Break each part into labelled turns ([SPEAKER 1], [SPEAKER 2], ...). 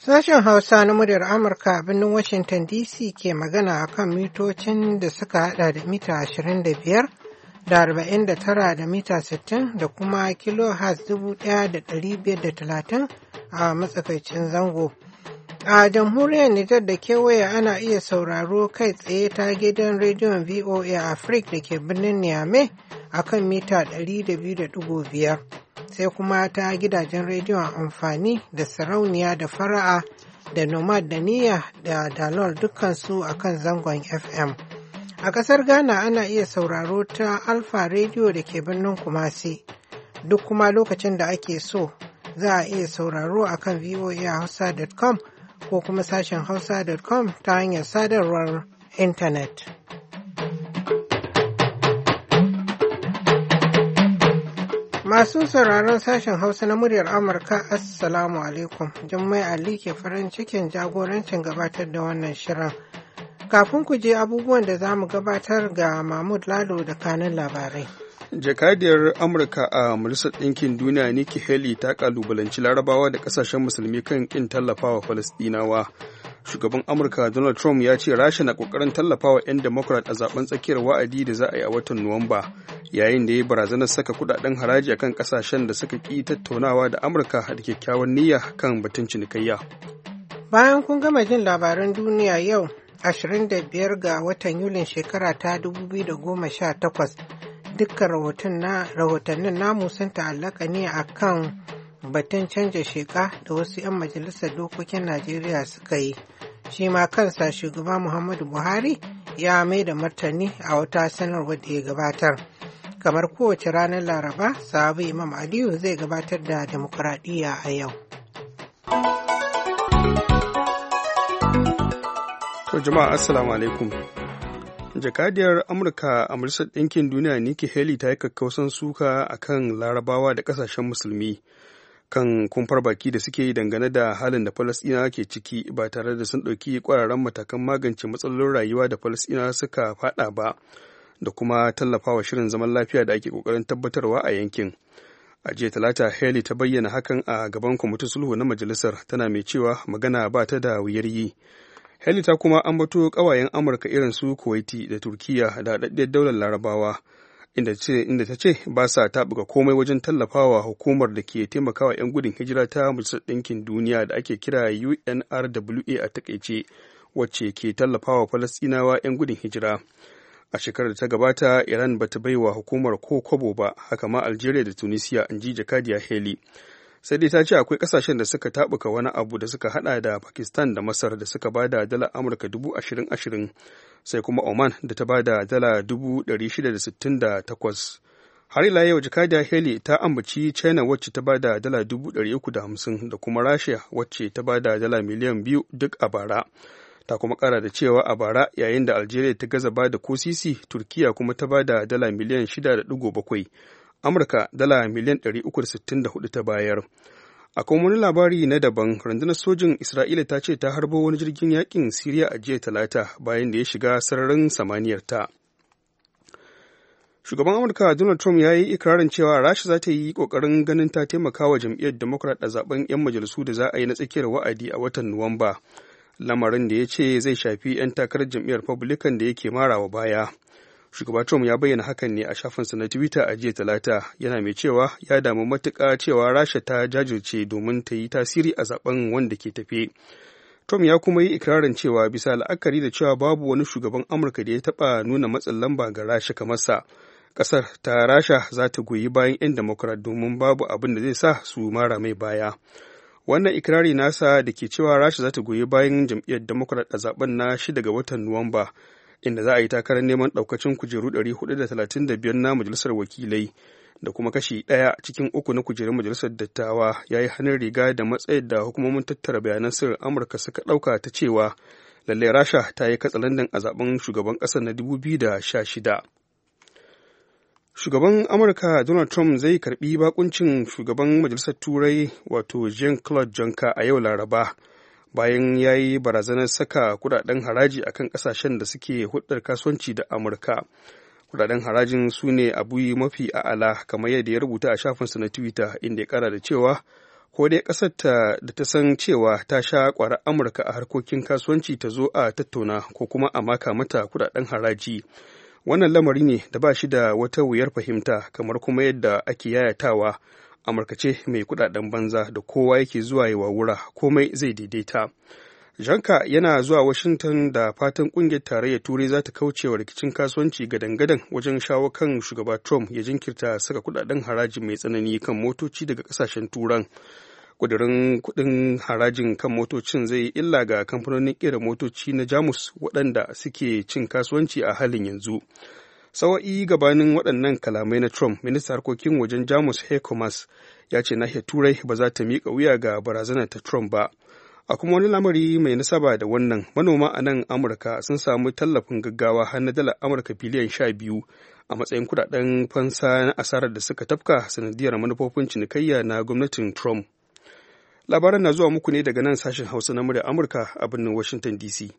[SPEAKER 1] Sashen Hausa na muryar Amurka a birnin Washington DC ke magana a kan mitocin da suka hada da mita 25 da 49 da mita 60 da kuma kilohertz 1530 a matsakaicin zango. A jamhuriyar Nijar da kewaye ana iya sauraro kai tsaye ta gidan rediyon VOA Africa da ke birnin Niamey a kan mita 200.5. Sai kuma ta gidajen rediyon amfani da sarauniya da fara'a da nomad da niyya da dalol dukkansu a kan zangon FM. A ƙasar Ghana ana iya sauraro ta Alfa Radio da ke birnin Kumasi. Duk kuma lokacin da ake so za a iya sauraro a kan voahausa.com ko kuma sashen hausa.com ta hanyar sadarwar intanet. Masu sauraron sashen Hausa na muryar Amurka, Assalamu alaikum. Jummai Ali ke farin cikin jagorancin gabatar da wannan shirin. Kafin ku je abubuwan da za mu gabatar ga Mahmud Lalo da kanin labarai.
[SPEAKER 2] Jakadiyar Amurka a Majalisar Ɗinkin Duniya Nikki Haley ta kalubalanci Larabawa da ƙasashen musulmi kan ƙin tallafawa Falasɗinawa. Shugaban Amurka Donald Trump ya ce Rasha na ƙoƙarin tallafawa 'yan Democrat a zaben tsakiyar wa'adi da za a yi a watan Nuwamba, yayin da ya barazanar saka kudaden haraji akan ƙasashen da suka ƙi tattaunawa da Amurka da kyakkyawan niyya kan batun cinikayya.
[SPEAKER 1] Bayan kun gama jin labaran duniya yau 25 ga watan Yulin shekara ta 2018, dukkan rahotannin namu sun ta'allaka ne akan batun canja sheka da wasu 'yan majalisar dokokin Najeriya suka yi. Shi ma kansa shugaba Muhammadu Buhari ya mai da martani a wata sanarwar da ya gabatar. Kamar kowace ranar Laraba, sahabu Imam Aliyu zai gabatar da demokuraɗiyya a yau.
[SPEAKER 2] To jama'a assalamu alaikum. Jakadiyar Amurka a Majalisar Ɗinkin Duniya Nikki Haley ta yi kakkausan suka akan Larabawa da ƙasashen musulmi kan kumfar baki da suke yi dangane da halin da Falasɗinawa ke ciki ba tare da sun ɗauki ƙwararren matakan magance matsalolin rayuwa da Falasɗinawa suka faɗa ba, da kuma tallafawa shirin zaman lafiya da ake ƙoƙarin tabbatarwa a yankin. A jiya Talata, Haley ta bayyana hakan a gaban kwamitin sulhu na majalisar, tana mai cewa magana ba ta da wuyar yi. Haley ta kuma ambato ƙawayen Amurka irin su Kuwaiti da Turkiya da haɗaɗɗiyar daular Larabawa, inda ta ce ba sa taɓuka komai wajen tallafawa hukumar da ke taimakawa 'yan gudun hijira ta Majalisar Ɗinkin Duniya da ake kira UNRWA a takaice, wacce ke tallafawa Falasɗinawa 'yan gudun hijira. A shekarar da ta gabata, Iran ba ta baiwa hukumar ko kwabo ba, haka ma Algeria da Tunisia, in ji jakadiya Haley. Sai dai ta ce akwai kasashen da suka tabuka wani abu da suka hada da Pakistan da Masar da suka bada dala Amurka 20,000, sai kuma Oman da ta bada dala 668. Har ila yau jakadiyar Haley ta ambaci China wacce ta bada dala 350 da kuma Rasha wacce ta bada dala miliyan 2 duk a bara. Ta kuma kara da cewa a bara, yayin da Algeria ta gaza bada ko sisi, Turkiya kuma ta bada dala miliyan 6.7. Amurka dala miliyan 364 ta bayar. A kuma wani labari na daban, rundunar sojin Isra'ila ta ce ta harbo wani jirgin yakin Siriya a jiya Talata bayan da ya shiga sararin samaniyarta. Shugaban Amurka Donald Trump ya yi ikirarin cewa Rasha za ta yi ƙoƙarin ganin ta taimaka wa jam'iyyar Democrat a zaben 'yan majalisu da za a yi na tsakiyar wa'adi a watan Nuwamba, lamarin da ya ce zai shafi 'yan takarar jam'iyyar Republican da yake marawa baya. Shugaba Trump ya bayyana hakan ne a shafinsa na Twitter a jiya Talata, yana mai cewa ya damu matuƙa cewa Rasha ta jajirce domin ta yi tasiri a zaben wanda ke tafe. Trump ya kuma yi ikirarin cewa bisa la'akari da cewa babu wani shugaban Amurka da ya taɓa nuna matsin lamba ga Rasha kamar sa, ƙasar ta Rasha za ta goyi bayan 'yan Democrat domin babu abin da zai sa su mara mai baya. Wannan ikirari nasa da ke cewa Rasha za ta goyi bayan jam'iyyar Democrat a zaben na 6 ga watan Nuwamba, inda za a yi takarar neman ɗaukacin kujeru 435 na majalisar wakilai da kuma kashi 1 cikin 3 na kujerun majalisar dattawa, ya yi hannun riga da matsayin da hukumomin tattara bayanan sirrin Amurka suka ɗauka ta cewa lallai Rasha ta yi katsalandan a zaben shugaban ƙasar na 2016. Shugaban Amurka Donald Trump zai karbi bakuncin shugaban majalisar Turai wato Jean-Claude Juncker a yau Laraba, bayan ya yi barazanar saka kudaden haraji akan kasashen da suke hulɗar kasuwanci da Amurka. Kudaden harajin su ne abu mafi a'ala, kamar yadda ya rubuta a shafinsa na Twitter, inda ya kara da cewa ko dai ƙasar da ta san cewa ta sha ƙwarar Amurka a harkokin kasuwanci ta zo a tattauna ko kuma a maka mata kuɗaɗen haraji. Wannan lamari ne da ba shi da wata wuyar fahimta, kamar kuma yadda ake yayatawa Amurka ce mai kuɗaɗen banza da kowa yake zuwa ya wawura, komai zai daidaita. Janka yana zuwa Washington da fatan ƙungiyar tarayyar Turai za ta kauce wa rikicin kasuwanci gadan-gadan wajen shawo kan shugaba Trump ya jinkirta saka kuɗaɗen haraji mai tsanani kan motoci daga ƙasashen Turan. Ƙudurin kuɗin harajin kan motocin zai yi illa ga kamfanonin ƙera motoci na Jamus waɗanda suke cin kasuwanci a halin yanzu. Sawa'i gabanin waɗannan kalamai na Trump, ministan harkokin wajen Jamus Heiko Maas ya ce nahiyar Turai ba za ta miƙa wuya ga barazanar ta Trump ba. A kuma wani lamari mai nasaba da wannan, manoma a nan Amurka sun samu tallafin gaggawa har na dalar Amurka biliyan 12 a matsayin kudaden fansa na asarar da suka tafka sanadiyar manufofin cinikayya na gwamnatin Trump. Labaran na zuwa muku ne daga nan sashen Hausa na murya Amurka a birnin Washington DC.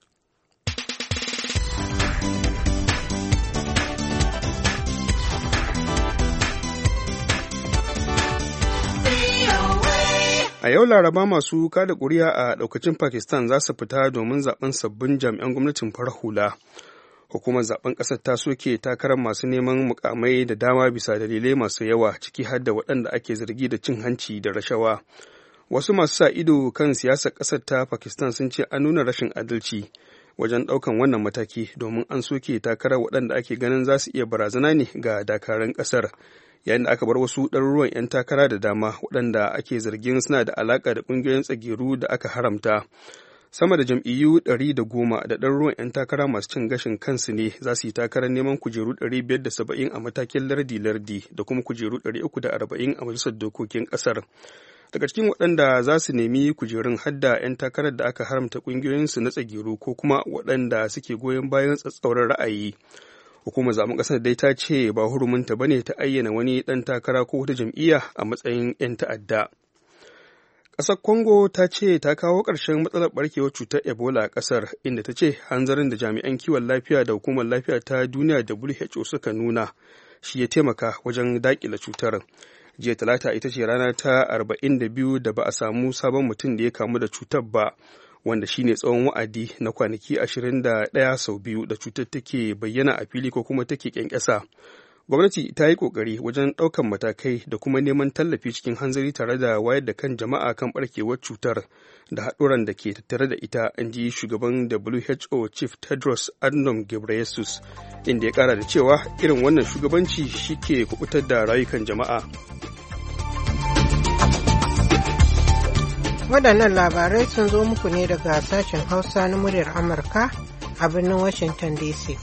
[SPEAKER 2] A yau Laraba masu kada ƙuri'a a ɗaukacin Pakistan za su fita domin zaben sabbin jami'an gwamnatin farar hula. Hukumar zaben ƙasar ta soke takarar masu neman mukamai da dama bisa dalilai masu yawa, ciki har da waɗanda ake zargi da cin hanci da rashawa. Wasu masu sa ido kan siyasar ƙasar ta Pakistan sun ce an nuna rashin adalci wajen ɗaukan wannan mataki, domin an soke takarar waɗanda ake ganin za su iya barazana ne ga dakarun ƙasar. Yayin da aka bar wasu ɗaruruwan 'yan takara da dama waɗanda ake zargin suna da alaƙa da ƙungiyoyin tsageru da aka haramta. Sama da jam'iyyu 110 da ɗaruruwan 'yan takara masu cin gashin kansu ne za su yi takarar neman kujeru 570 a matakin lardi-lardi da kuma kujeru 340 a majalisar dokokin ƙasar. Daga cikin waɗanda za su nemi kujerun hadda 'yan takarar da aka haramta ƙungiyoyinsu na tsageru ko kuma waɗanda suke goyon bayan tsatsauran ra'ayi. Hukumar zaben ƙasar dai ta ce ba hurumunta ba ne ta ayyana wani ɗan takara ko wata jam'iyya a matsayin 'yan ta'adda. Ƙasar Congo ta ce ta kawo ƙarshen matsalar ɓarkewar cutar Ebola a ƙasar, inda ta ce hanzarin da jami'an kiwon lafiya da hukumar lafiya ta duniya WHO suka nuna shi ya taimaka wajen daƙile cutar. Jiya Talata ita ce rana ta 42 da ba a samu sabon mutum da ya kamu da cutar ba, wanda shine tsawon wa'adi na kwanaki 21 sau biyu da cutar take bayyana a fili ko kuma take kyankyasa. Gwamnati ta yi ƙoƙari wajen ɗaukan matakai da kuma neman tallafi cikin hanzari tare da wayar da kan jama'a kan ɓarkewar cutar da haɗuran da ke tattare da ita, in ji shugaban WHO Chief Tedros Adhanom Ghebreyesus, inda ya ƙara da cewa irin wannan shugabanci shi ke kuɓutar da rayukan jama'a.
[SPEAKER 1] Waɗannan labarai sun zo muku ne daga sashen Hausa na muryar Amurka a birnin Washington DC.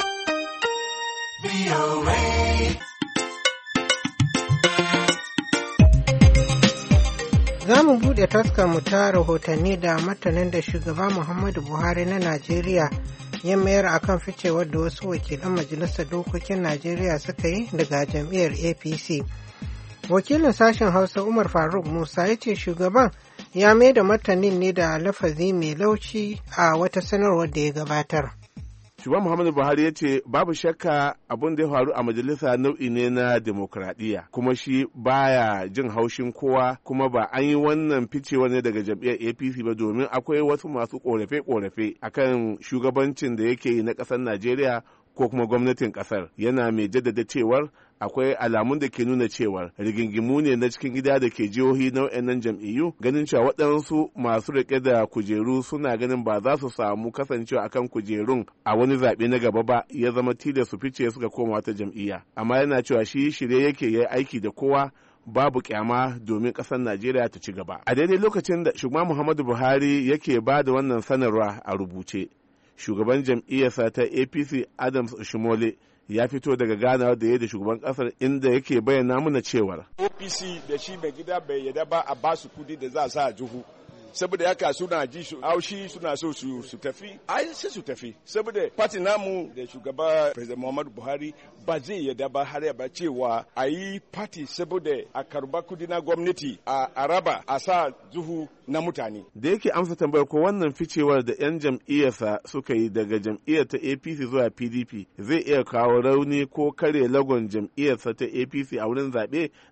[SPEAKER 1] Za mu buɗe taskar mu ta rahotanni da martanin da shugaba Muhammadu Buhari na Najeriya ya mayar akan ficewar da wasu wakilan Majalisar Dokokin Najeriya suka yi daga jam'iyyar APC. Wakilin sashen Hausa Umar Faruk Musa ya ce shugaban ya mai da martanin ne da lafazi mai laushi a wata sanarwar da ya gabatar.
[SPEAKER 3] Shugaban Muhammadu Buhari ya ce babu shakka abin da ya faru a majalisa nau'i ne na demokradiyya, kuma shi baya jin haushin kowa, kuma ba an yi wannan ficewa ne daga jam'iyyar APC ba, domin akwai wasu masu korafe-korafe akan shugabancin da yake yi na ƙasar Najeriya ko kuma gwamnatin ƙasar. Yana mai jaddada cewar akwai alamun da ke nuna cewar rigingimu ne na cikin gida da ke jihohi na waɗannan jam'iyyu, ganin cewa waɗansu masu riƙe da kujeru suna ganin ba za su samu kasancewa akan kujerun a wani zaɓe na gaba ba, ya zama tilas su fice suka koma wata jam'iyya. Amma yana cewa shi shirye yake ya aiki da kowa babu kyama domin ƙasar Najeriya ta ci gaba. A daidai lokacin da shugaban Muhammadu Buhari yake ba da wannan sanarwa a rubuce, shugaban jam'iyyarsa ta APC Adams Oshimole ya fito daga ganawa da ya da shugaban kasar, inda yake bayyana mana cewar
[SPEAKER 4] OPC da shi mai gida bai yada ba a basu kudi da za a sa a juhu, saboda haka suna ji su aushi, suna so su tafi, ai sai su tafi, saboda party namu da shugaba President Muhammadu Buhari ba zai yada ba har ya ba cewa a yi party saboda a karba kudi na gwamnati a raba a sa juhu na mutane.
[SPEAKER 3] Da yake amsa tambayar ko wannan ficewar da 'yan jam'iyyarsa suka yi daga jam'iyyar ta APC zuwa PDP zai iya kawo rauni ko kare lagon jam'iyyarsa ta APC a wurin zaɓe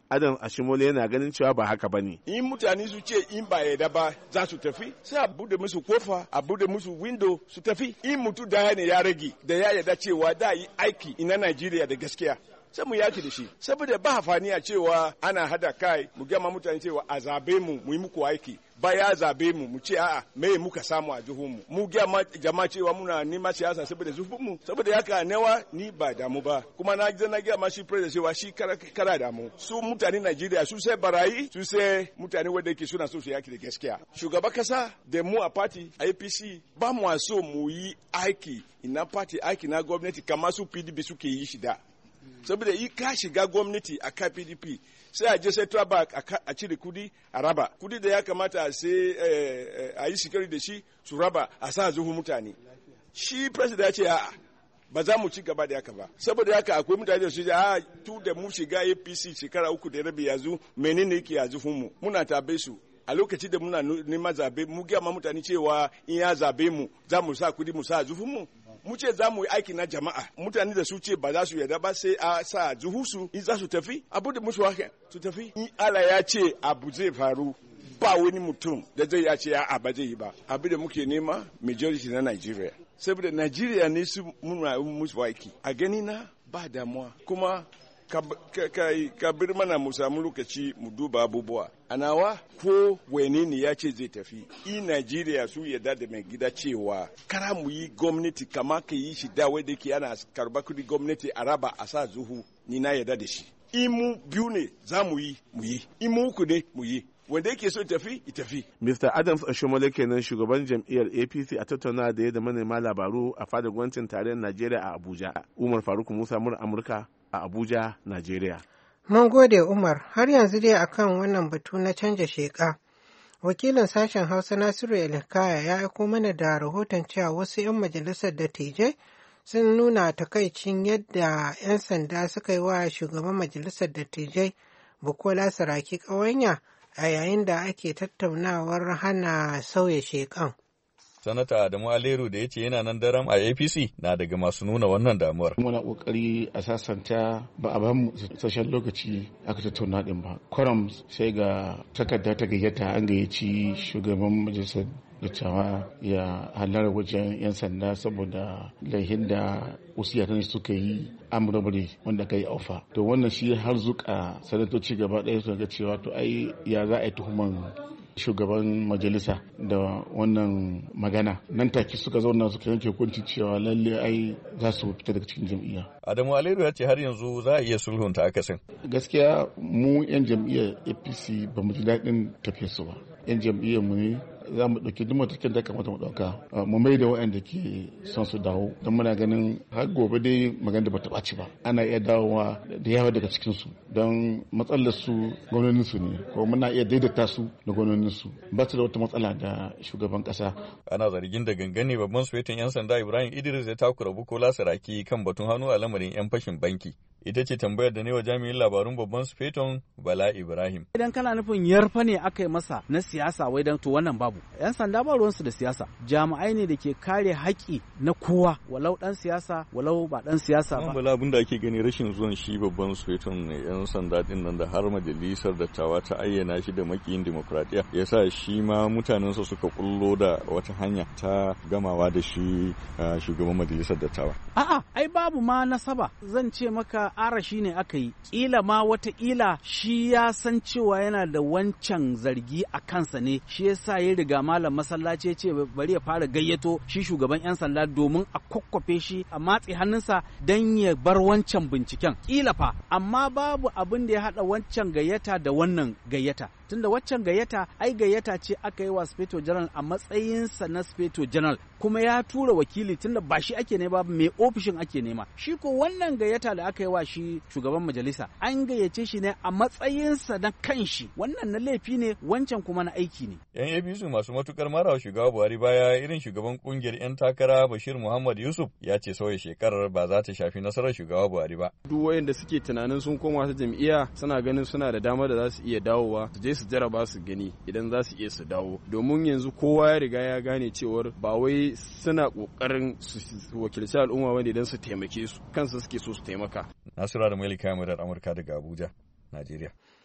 [SPEAKER 3] Adam Ashimole yana ganin cewa ba haka bane.
[SPEAKER 4] In mutane su ce in ba yarda ba za su tafi, sai a bude musu kofa, a bude musu window su tafi. In mutu daya ne ya rage da ya yarda cewa da yi aiki ina Najeriya da gaskiya. Sai mu yaki da shi saboda ba hafani a cewa ana hada kai mu gama mutane cewa a zabe mu yi muku aiki ba ya zabe mu ce a'a me muka samu a jihun mu gama jama'a cewa muna nima siyasa saboda zufin mu saboda haka newa ni ba damu ba kuma na gama shi president cewa shi kara damu su mutane Najeriya su sai barayi su sai mutane wanda yake suna so su yaki da gaskiya shugaba kasa da mu a party APC ba mu so mu yi aiki ina party aiki na gwamnati kamar su PDP suke yi shi da saboda yi ka shiga gwamnati a ka PDP sai a je Central Bank a cire kudi a raba kudi da ya kamata sai a yi shikari da shi su raba a sa zuhu mutane shi president ya ce a'a ba za mu ci gaba da haka ba saboda haka akwai mutane da su ce a tu da mu shiga APC shekara 3 da rabi yanzu menene yake a zuhun mu muna tabe su a lokaci da muna neman zabe mu ga mutane cewa in ya zabe mu za mu sa kudi mu sa zuhun mu ce za mu yi aiki na jama'a mutane da su ce ba za su yarda ba sai a sa zuhusu in za su tafi abu da musu haka su tafi in Allah ya ce abu zai faru ba wani mutum da zai ya ce a ba zai yi ba abu da muke nema majority na Nigeria saboda Nigeria ne su muna musu aiki a gani na ba damuwa kuma ka bir mana mu samu lokaci mu duba abubuwa a nawa ko wane ne ya ce zai tafi Najeriya su yarda da mai gida cewa kara mu yi gwamnati kama ka yi shi da wadda ke ana karba kudi gwamnati a raba a sa zuhu ni na yarda da shi in mu biyu ne za mu yi in mu uku ne mu yi wanda yake so tafi itafi.
[SPEAKER 3] Mr. Adams Ashomole kenan shugaban jam'iyyar APC a tattauna da ya da manema labaru a fadar gwamnatin tarayyar Najeriya a Abuja. Umar Faruk Musa mura Amurka a Abuja, Najeriya.
[SPEAKER 1] Mun gode Umar, har yanzu dai akan wannan batu na canja sheƙa. Wakilin sashen Hausa Nasiru Elkaya ya aiko mana da rahoton cewa wasu 'yan majalisar dattijai sun nuna takaicin yadda 'yan sanda suka yi wa shugaban majalisar dattijai Bukola Saraki ƙawanya a yayin da ake tattaunawar hana sauya sheƙan.
[SPEAKER 5] Sanata Adamu Aleru da ya ce yana nan daram a APC na daga masu nuna wannan damuwar.
[SPEAKER 6] Muna kokari a sasanta ba a ba mu sashen lokaci aka tattauna din ba. Kwaram sai ga takarda ta gayyata an gayyaci shugaban majalisar dattawa ya halar wajen 'yan sanda saboda laihin da wasu yaran suka yi amurabari wanda ka yi aufa. To wannan shi har zuka sanatoci gaba ɗaya su ga cewa to ai ya za a yi tuhuman shugaban majalisa da wannan magana nan take suka zauna suka yanke hukunci cewa lalle ai za su fita daga cikin jam'iyya.
[SPEAKER 5] Adamu Aliyu ya ce har yanzu za a iya sulhunta akasin.
[SPEAKER 6] Gaskiya mu 'yan jam'iyyar APC ba mu ji daɗin tafiyarsu ba. 'Yan jam'iyyar mu ne za mu ɗauki duk matakin da kamata mu ɗauka mu mai da waɗanda ke son su dawo don muna ganin har gobe dai magana da bata ɓaci ba ana iya dawowa da yawa daga cikinsu don matsalar su gwamnonin su ne ko muna iya daidaita su da gwamnonin su ba su da wata matsala da shugaban ƙasa.
[SPEAKER 5] Ana zargin da gangane babban sufetin 'yan sanda Ibrahim Idris ya takura Bukola Saraki kan batun hannu a lamarin 'yan fashin banki. Ita ce tambayar da ne wa jami'in labarun babban sufeton Bala Ibrahim.
[SPEAKER 7] Idan kana nufin yarfa ne aka yi masa na siyasa wai dan to wannan babu. 'Yan sanda ba ruwansu da siyasa. Jami'ai ne da ke kare haƙƙi na kowa walau ɗan siyasa walau ba ɗan siyasa ba.
[SPEAKER 5] Bala abin da ake gani rashin zuwan shi babban sufeton ne 'yan sanda din nan da har majalisar dattawa ta ayyana shi da makiyin demokradiyya ya sa shi ma mutanensa suka kullo da wata hanya ta gamawa da shi shugaban majalisar dattawa.
[SPEAKER 7] A'a ai babu ma nasaba zan ce maka arashi ne aka yi ƙila ma wataƙila shi ya san cewa yana da wancan zargi a kansa ne shi yasa ya riga malam masallaci ya ce bari ya fara gayyato shi shugaban 'yan sanda domin a kwakwafe shi a matse hannunsa don ya bar wancan binciken ƙila fa amma babu abin da ya haɗa wancan gayyata da wannan gayyata tunda waccan gayyata ai gayyata ce aka yi wa Speto General a matsayinsa na Speto General kuma ya tura wakili tunda ba shi ake nema ba mai ofishin ake nema shi ko wannan gayyata da aka yi wa shi shugaban majalisa an gayyace shi ne a matsayinsa na kanshi wannan na laifi ne wancan kuma na aiki ne.
[SPEAKER 5] Yan APC masu matukar marawa shugaba Buhari baya irin shugaban kungiyar 'yan takara Bashir Muhammad Yusuf ya ce sauya shekarar ba za ta shafi nasarar shugaba Buhari ba.
[SPEAKER 8] Duk wayanda suke tunanin sun koma ta jam'iyya suna ganin suna da dama da za su iya dawowa su je su jaraba su gani idan za su iya su dawo domin yanzu kowa ya riga ya gane cewar ba wai suna kokarin su wakilci al'umma bane idan su taimake su kansu suke so su taimaka.
[SPEAKER 5] Nasura da Malika Murar Amurka daga Abuja, Najeriya.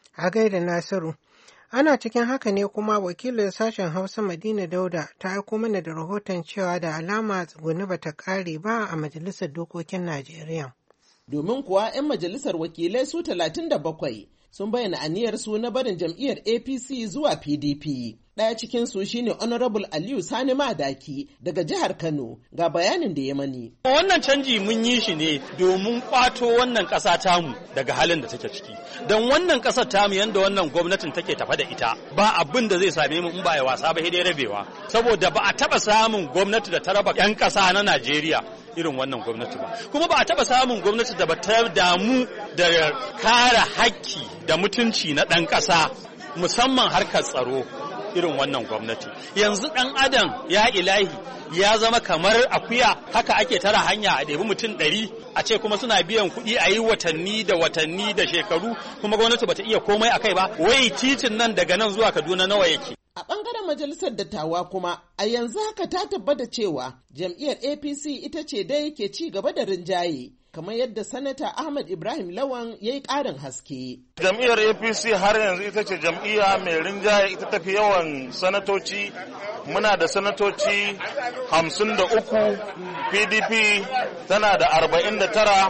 [SPEAKER 1] A gaida Nasiru. Ana cikin haka ne kuma wakilin sashen Hausa Madina Dauda ta aiko mana da rahoton cewa da alama tsuguni bata kare ba a Majalisar Dokokin Najeriya.
[SPEAKER 9] Domin kuwa 'yan majalisar wakilai su 37 sun bayyana aniyarsu na barin jam'iyyar APC zuwa PDP. Ɗaya cikinsu shine Honorable Aliyu Sani Madaki daga jihar Kano, ga bayanin da ya mani.
[SPEAKER 10] Wannan canji mun yi shi ne domin kwato wannan ƙasa tamu daga halin da take ciki. Don wannan ƙasar tamu yanda wannan gwamnatin take tafa da ita, ba abin da zai same mu in ba ya wasa ba sai dai rabewa. Saboda ba a taɓa samun gwamnati da ta raba 'yan ƙasa na Najeriya irin wannan gwamnati ba. Kuma ba a taɓa samun gwamnati da ba ta damu da kare haƙƙi da mutunci na ɗan ƙasa, musamman harkar tsaro. Irin wannan gwamnati yanzu ɗan adam ya ilahi ya zama kamar akuya, haka ake tara hanya a ɗebi mutum 100 a ce kuma suna biyan kuɗi a yi watanni da shekaru kuma gwamnati bata iya komai a kai ba. Wai titin nan daga nan zuwa Kaduna nawa yake?
[SPEAKER 9] A ɓangaren majalisar dattawa kuma a yanzu haka ta tabbata cewa jam'iyyar APC ita ce dai ke ci gaba da rinjaye. Kamar yadda Sanata Ahmad Ibrahim Lawan ya yi ƙarin haske.
[SPEAKER 11] Jam'iyyar APC har yanzu ita ce jam'iyya mai rinjaye, ita tafi yawan sanatoci. Muna da sanatoci 53, PDP tana da 49,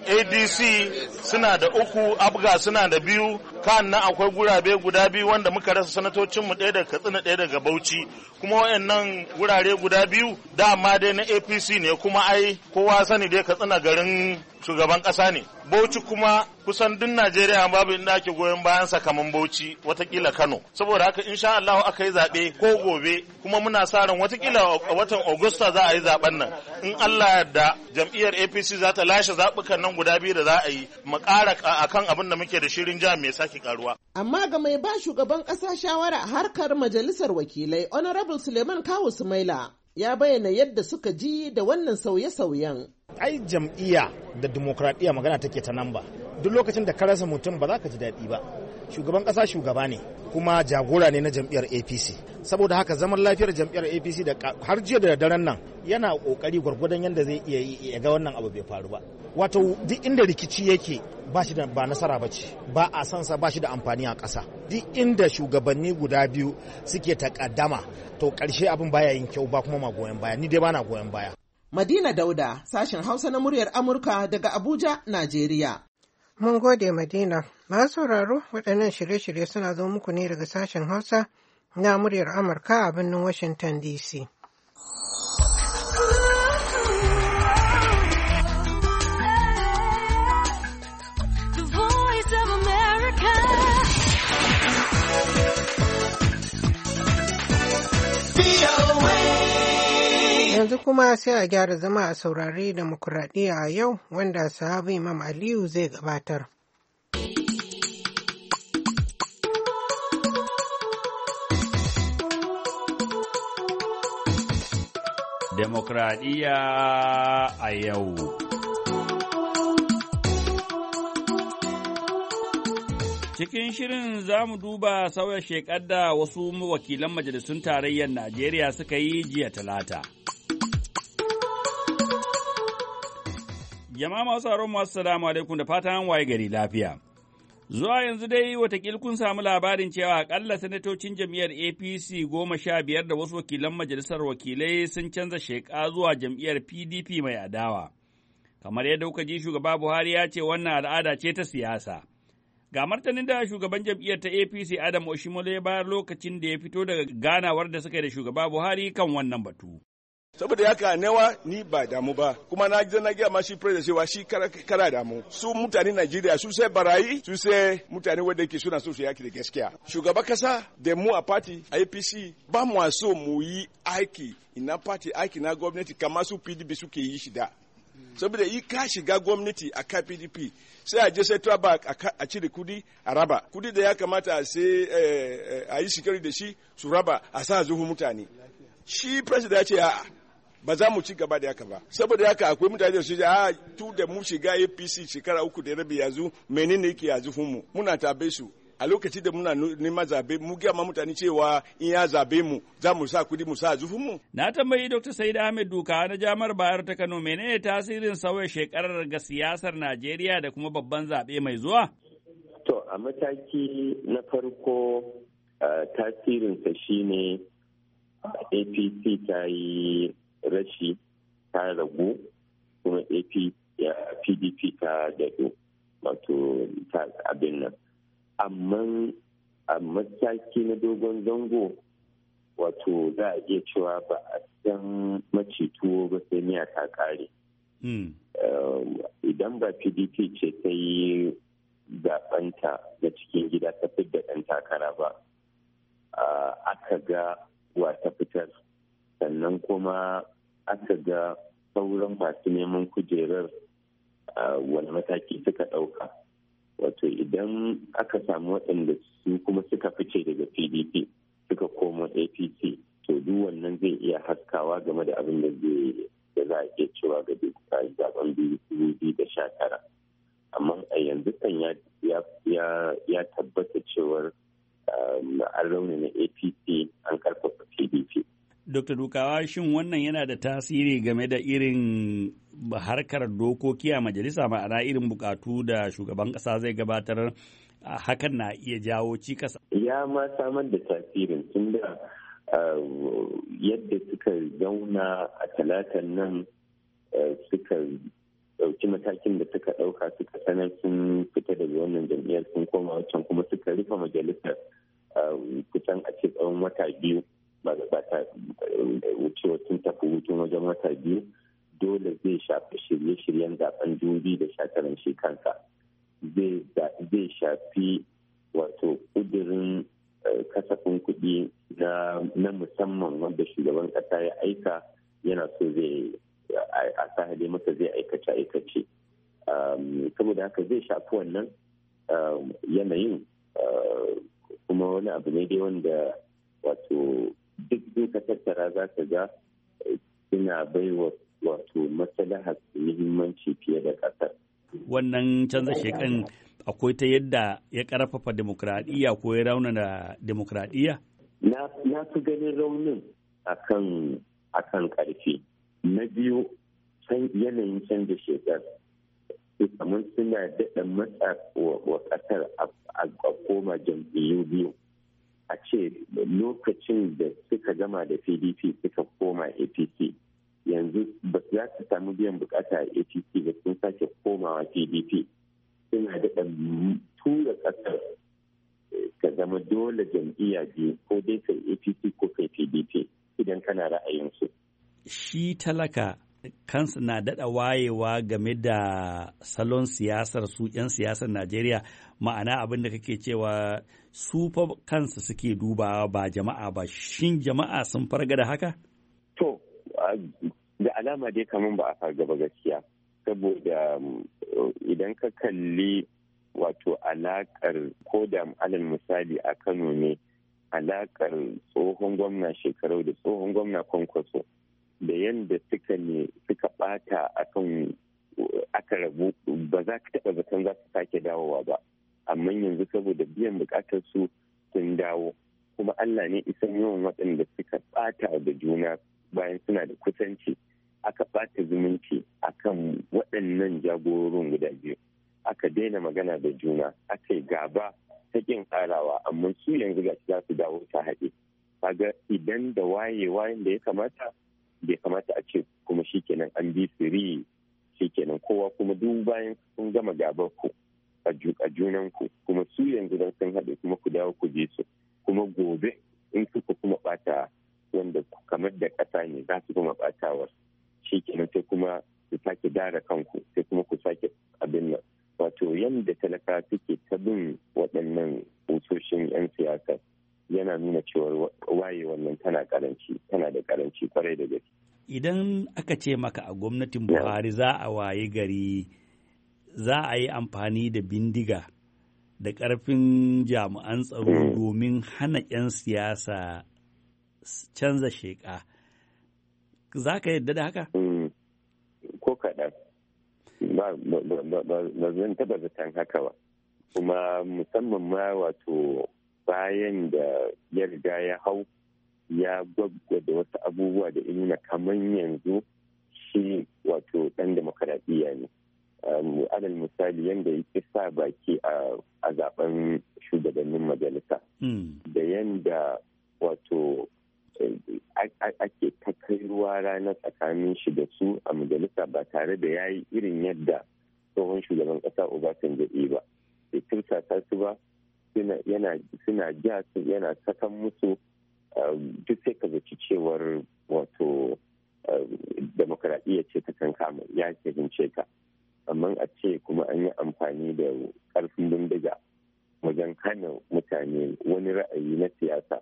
[SPEAKER 11] ADC suna da 3, Abga suna da 2, kan nan akwai gurabe guda 2 wanda muka rasa sanatocinmu, ɗaya daga Katsina ɗaya daga Bauchi. Kuma wayannan gurare guda 2 dama dai na APC ne, kuma ai kowa sani dai Katsina garin shugaban ƙasa ne. Bauchi kuma kusan duk Najeriya babu inda ake goyon bayan sakamakon Bauchi, watakila Kano. Saboda haka insha Allah aka yi zaɓe ko gobe, kuma muna sa ran watakila a watan Agusta za a yi zaɓen nan. In Allah da jam'iyyar APC za ta lashe zaɓukan nan guda 2 da za a yi, mu ƙara akan abin da muke da shirin jihar mai sake karuwa.
[SPEAKER 9] Amma ga mai ba shugaban ƙasa shawara a harkar majalisar wakilai, Honorable Suleiman Kawu Sumaila ya bayyana yadda suka ji da wannan sauye-sauyen.
[SPEAKER 12] Ai jam'iyya da demokradiyya magana take ta nan ba. Duk lokacin da ka rasa mutum ba za ka ji daɗi ba. Shugaban ƙasa shugaba ne kuma jagora ne na jam'iyyar APC. Saboda haka zaman lafiyar jam'iyyar APC da har jiya da daren nan yana ƙoƙari gwargwadon yadda zai iya yi ya ga wannan abu bai faru ba. Wato duk inda rikici yake ba shi da ba nasara ba ce, ba a san sa, ba shi da amfani a ƙasa. Duk inda shugabanni guda biyu suke takaddama to ƙarshe abin baya yin kyau, ba kuma ma goyon baya. Ni dai ba na goyon baya.
[SPEAKER 9] Madina Dauda, sashen Hausa na muryar Amurka daga Abuja, Najeriya.
[SPEAKER 1] Mun gode Madina. Masu sauraro waɗannan shirye-shirye suna zo muku ne daga sashen Hausa na muryar Amurka a birnin Washington DC. Yanzu kuma sai a gyara zama a saurari Demokuraɗiyya a yau wanda sahabi Imam Aliyu zai gabatar.
[SPEAKER 13] Demokuraɗiyya a yau. Cikin shirin za mu duba sauya shekar da wasu wakilan majalisun tarayyar Najeriya suka yi jiya Talata. Jama'a masu sauraron mu assalamu alaikum da fatan waye gari lafiya. Zuwa yanzu dai watakil kun samu labarin cewa akalla sanatocin jam'iyyar APC 15 da wasu wakilan majalisar wakilai sun canza sheka zuwa jam'iyyar PDP mai adawa. Kamar yadda kuka ji shugaba Buhari ya ce wannan al'ada ce ta siyasa. Ga martanin da shugaban jam'iyyar ta APC Adam Oshimole ya bayar lokacin da ya fito daga ganawar da suka yi da shugaba Buhari kan wannan batu.
[SPEAKER 4] Saboda haka newa ni ba damu ba, kuma na gaya ma shi president cewa shi kara damu. Su mutane Najeriya su sai barayi, su sai mutane wanda ke suna so su yaki da gaskiya. Shugaba kasa da mu a party APC ba mu so mu yi aiki ina party aiki na gwamnati kamar su PDP suke yi shi da. Saboda yi ka shiga gwamnati a ka PDP sai a je Central Bank a cire kudi a raba. Kudi da ya kamata sai a yi shikari da shi su raba a sa zuhu mutane. Shi president ya ce a'a. Ba za mu ci gaba da haka ba, saboda haka akwai mutane da su ce tu da mu shiga APC shekara 3 da rabi yanzu menene yake a mu muna tabe su a lokaci da muna neman zabe mu ga ma mutane cewa in ya zabe mu za mu sa kudi mu sa mu.
[SPEAKER 13] Na tambayi Dr. Said Ahmed Duka na Jami'ar Bayero ta Kano menene tasirin sauya shekarar ga siyasar Najeriya da kuma babban zabe mai zuwa?
[SPEAKER 14] To a mataki na farko tasirinsa shine APC ta yi rashi ta ragu kuma PDP ta dado wato ta abin nan. Amma a mataki na dogon zango wato za a iya cewa ba a san macituwo ba sai miya ta kare. Idan ba PDP ce ta yi zaɓenta na cikin gida ta fidda ɗan takara ba, aka ga wa ta fitar, sannan kuma aka ga sauran masu neman kujerar wani mataki suka ɗauka. Wato idan aka samu waɗanda su kuma suka fice daga PDP suka koma APC, to duk wannan zai iya haskawa game da abin da za a iya cewa ga zaben 2019. Amma a yanzu kan ya tabbata cewar an raunana APC an karfafa PDP.
[SPEAKER 13] Dr. Dukawa, shin wannan yana da tasiri game da irin harkar dokoki a majalisa, ma'ana irin bukatu da shugaban kasa zai gabatar, hakan na iya jawo cikas?
[SPEAKER 14] Ya ma samar da tasirin, tun da yadda suka zauna a talatan nan suka ɗauki matakin da suka ɗauka, suka sanar sun fita daga wannan jam'iyyar sun koma wancan, kuma suka rufe majalisar kusan a ce tsawon wata biyu ba ta wucewa sun tafi hutun wajen wata biyu. Dole zai shafi shirye-shiryen zaben 2019 shi kansa, zai shafi wato ƙudurin kasafin kuɗi na musamman wanda shugaban ƙasa ya aika, yana so zai a sahale masa zai aikace saboda haka zai shafi wannan yanayin, kuma wani abu ne dai wanda wato duk ka tattara za ka ga suna baiwa wato maslahar muhimmanci fiye da ƙasar.
[SPEAKER 13] Wannan canza shekan akwai ta yadda ya ƙarfafa demokradiyya ko ya raunana demokradiyya?
[SPEAKER 14] Na fi ganin raunin akan ƙarfi. Na biyu, yanayin canza shekar kamar suna daɗa matsa wa ƙasar a koma jam'iyyu biyu. A ce lokacin da suka gama da PDP suka koma APC, yanzu ba za su samu biyan bukata a APC ba, sun sake komawa PDP. Suna daɗa tura ƙasar ka zama dole jam'iyya biyu, ko dai kai APC ko kai PDP idan kana ra'ayinsu.
[SPEAKER 13] Shi talaka kansu na daɗa wayewa game da salon siyasar su 'yan siyasar Najeriya, ma'ana abin da kake cewa su fa kansu suke dubawa ba jama'a ba. Shin jama'a sun farga da haka?
[SPEAKER 14] To, da alama dai kamar ba a farga ba gaskiya, saboda idan ka kalli wato alakar, ko da alal misali a Kano ne, alakar tsohon gwamna Shekarau da tsohon gwamna Kwankwaso, da yadda suka bata akan aka rabu, ba za ka taɓa zaton za su sake dawowa ba. Amma yanzu saboda biyan bukatar su sun dawo, kuma Allah ne isan yawan waɗanda suka bata da juna bayan suna da kusanci, aka bata zumunci akan waɗannan jagororin guda biyu, aka daina magana da juna, aka yi gaba ta ƙin ƙarawa, amma su yanzu ga za su dawo ta haɗe. Kaga idan da wayewa da ya kamata, bai kamata a ce kuma shikenan an bi siri shikenan kowa kuma duk bayan sun gama gabar ku a junan ku, kuma su yanzu dan sun haɗe kuma ku dawo ku je su, kuma gobe in suka kuma bata wanda kamar da ƙasa ne za su kuma batawar, shikenan sai kuma su sake dara kanku, sai kuma ku sake abin nan. Wato yadda talaka suke ta bin waɗannan kusoshin 'yan siyasa yana nuna cewa waye wannan tana da karanci kwarai da gaske.
[SPEAKER 13] Idan aka ce maka a gwamnatin Buhari za a waye gari, za a yi amfani da bindiga da ƙarfin jami'an tsaro domin hana 'yan siyasa canza sheƙa, za ka yadda da haka?
[SPEAKER 14] Ko kaɗan. Ba zan taɓa zaton haka ba. Kuma musamman ma wato bayan da ya riga ya hau, ya gwaggwada wasu abubuwa da nuna kamar yanzu shi wato ɗan demokaradiyya ne. alal misali yadda yake sa baki a zaben shugabannin majalisa da yadda wato ake ta kai ruwa rana tsakanin shi da su a majalisa ba tare da ya yi irin yadda tsohon shugaban ƙasa Obasanjo ba. Bai tursasa su ba, suna ja su, yana sakan musu, duk sai ka zaci cewar wato demokaradiyya ce ta kankama ya fahimce ka. Amma a ce kuma an yi amfani da ƙarfin bindiga wajen hana mutane wani ra'ayi na siyasa,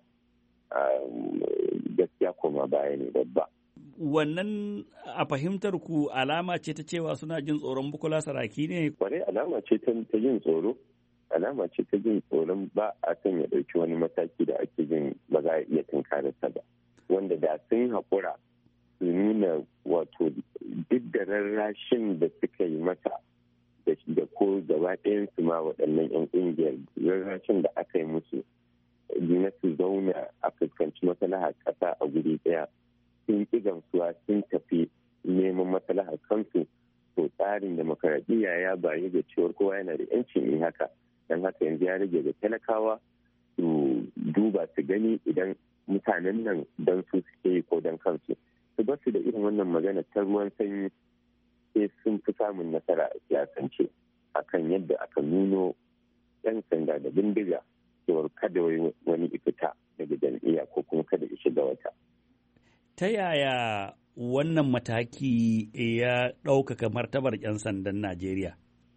[SPEAKER 14] gaskiya koma baya ne babba.
[SPEAKER 13] Wannan a fahimtar ku alama ce ta cewa suna jin tsoron Bukola Saraki ne?
[SPEAKER 14] Kwarai alama ce ta jin tsoro. Alama ce ta jin tsoron ba a son ya ɗauki wani mataki da ake jin ba za a iya tunkararsa ba. Wanda da sun haƙura su nuna wato duk da rarrashin da suka yi mata da ko gaba ɗayansu ma waɗannan 'yan ƙungiyar rarrashin da aka yi musu na su zauna a fuskanci maslahar ƙasa a guri ɗaya sun ƙi gamsuwa sun tafi neman maslahar kansu, to tsarin demokaradiyya ya bayi da cewar kowa yana da 'yancin yin haka. Don haka yanzu ya rage da talakawa su duba su gani idan mutanen nan don su suke yi ko don kansu. Su ba su da irin wannan magana ta ruwan sanyi, sai sun fi samun nasara a siyasance akan yadda aka nuno 'yan sanda da bindiga cewar kada wani ifita daga jam'iyya ko kuma kada ya shiga wata.
[SPEAKER 13] Ta yaya wannan mataki ya ɗaukaka martabar 'yan sandan Najeriya?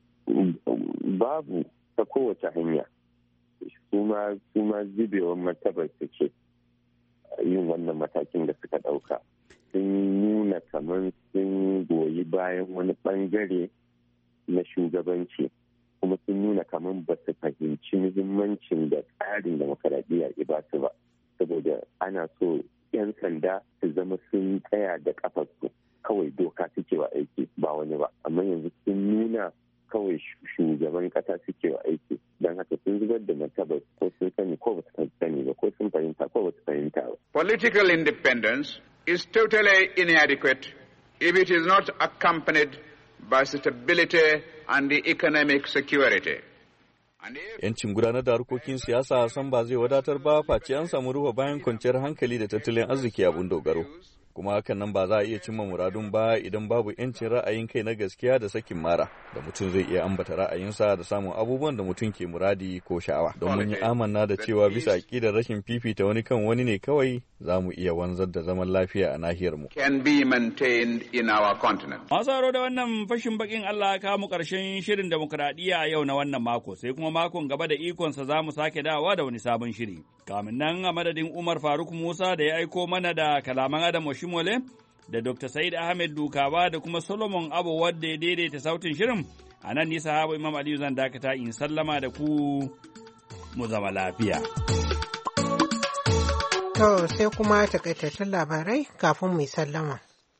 [SPEAKER 14] Babu, ta kowace hanya. Su ma zubewar martabar su ce yin wannan matakin da suka ɗauka. Sun nuna kamar sun goyi bayan wani ɓangare na shugabanci, kuma sun nuna kamar ba su fahimci muhimmancin da tsarin demokaradiyya ya ba su ba, saboda ana so 'yan sanda su zama sun tsaya da kafarsu, kawai doka suke wa aiki ba wani ba. Amma yanzu sun nuna kawai shugaban kasa suke wa aiki, don haka sun zubar da martaba ko sun sani ko ba su sani ba, ko sun fahimta ko ba su fahimta ba.
[SPEAKER 15] Political independence is totally inadequate if it is not accompanied by stability and the economic security.
[SPEAKER 5] Yancin gudanar da harkokin siyasa san ba zai wadatar ba face an samu ruwa bayan kwanciyar hankali da tattalin arziki abun dogaro. Kuma hakan nan ba za a iya cimma muradun ba idan babu yancin ra'ayin kai na gaskiya da sakin mara, da mutum zai iya ambata ra'ayinsa da samun abubuwan da mutum ke muradi ko sha'awa. Don mun yi amanna da cewa bisa aƙidar rashin fifita wani kan wani ne kawai za mu iya wanzar da zaman lafiya a nahiyar mu.
[SPEAKER 15] Can be maintained in our continent.
[SPEAKER 13] Masu haro da wannan fashin bakin Allah ka mu karshen shirin demokradiyya a yau na wannan mako, sai kuma makon gaba da ikonsa za mu sake dawowa da wani sabon shiri. Kamin nan a madadin Umar Faruk Musa da ya aiko mana da kalaman Adam Oshimole da Dr. Said Ahmed Dukawa da kuma Solomon Abu wadda ya daidaita sautin shirin, a nan nisa habu Imam Aliyu zan dakata in sallama da ku mu zama lafiya.
[SPEAKER 1] To sai kuma takaitattun labarai kafin mu sallama.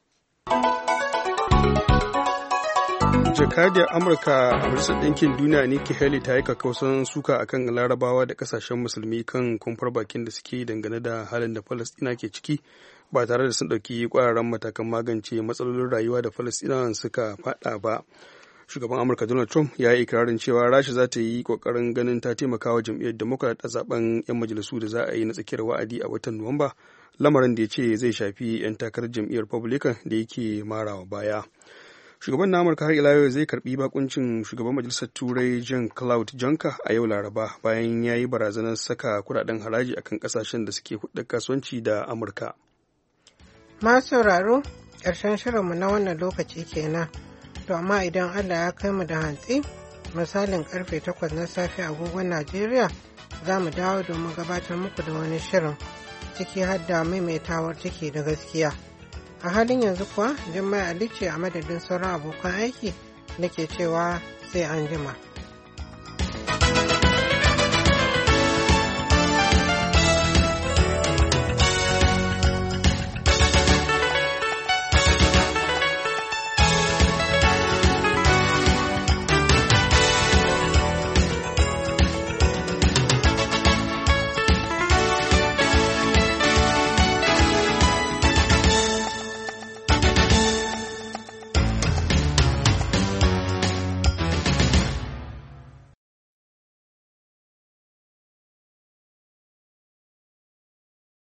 [SPEAKER 2] Jakadiyar Amurka a Majalisar Ɗinkin Duniya Nikki Haley ta yi kakkausan suka akan Larabawa da kasashen musulmi kan kumfar bakin da suke dangane da halin da Falasɗina ke ciki ba tare da sun ɗauki ƙwararren matakan magance matsalolin rayuwa da Falasɗinawan suka faɗa ba. Shugaban Amurka Donald Trump ya yi ikirarin cewa Rasha za ta yi ƙoƙarin ganin ta taimaka wa jam'iyyar Democrat a zaben 'yan majalisu da za a yi na tsakiyar wa'adi a watan Nuwamba, lamarin da ya ce zai shafi 'yan takarar jam'iyyar Republican da yake marawa baya. Shugaban na Amurka har ila yau zai karbi bakuncin shugaban majalisar Turai Jean-Claude Juncker a yau Laraba bayan ya yi barazanar saka kudaden haraji akan kasashen da suke hudar kasuwanci da Amurka.
[SPEAKER 1] Masu sauraro, ƙarshen shirinmu na wannan lokaci kenan. To amma idan Allah ya kai mu da hantsi, misalin karfe 8 na safe agogon Najeriya, za mu dawo domin gabatar muku da wani shirin ciki har da maimaitawar take da gaskiya. A halin yanzu kuwa, Jummai Ali ce a madadin sauran abokan aiki nake cewa sai an jima.